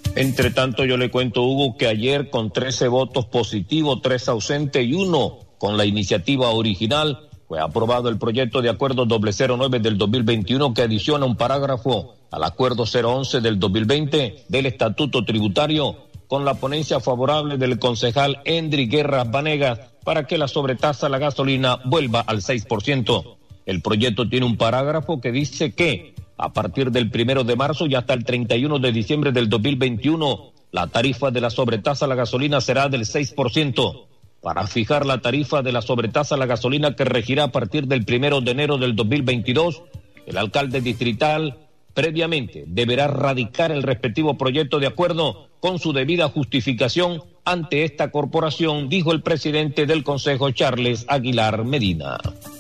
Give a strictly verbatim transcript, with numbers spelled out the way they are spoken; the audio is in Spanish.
Entre tanto, yo le cuento, Hugo, que ayer con trece votos positivos, tres ausentes y uno con la iniciativa original, fue aprobado el proyecto de acuerdo doble cero nueve del dos mil veintiuno que adiciona un parágrafo al acuerdo cero once del dos mil veinte del Estatuto Tributario con la ponencia favorable del concejal Endry Guerras Vanegas para que la sobretasa a la gasolina vuelva al seis por ciento. El proyecto tiene un parágrafo que dice que a partir del primero de marzo y hasta el treinta y uno de diciembre del dos mil veintiuno, la tarifa de la sobretasa a la gasolina será del seis por ciento. Para fijar la tarifa de la sobretasa a la gasolina que regirá a partir del primero de enero del dos mil veintidós, el alcalde distrital previamente deberá radicar el respectivo proyecto de acuerdo con su debida justificación ante esta corporación, dijo el presidente del Consejo, Charles Aguilar Medina.